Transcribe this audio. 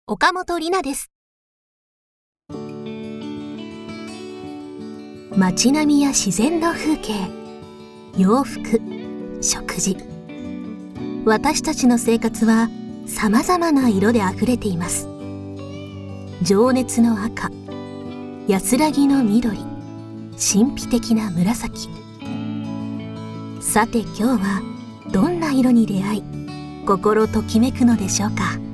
岡本里奈です。街並みや自然の風景、洋服、食事。私たちの生活は様々な色であふれています。情熱の赤、安らぎの緑、神秘的な紫。さて今日はどんな色に出会い、心ときめくのでしょうか。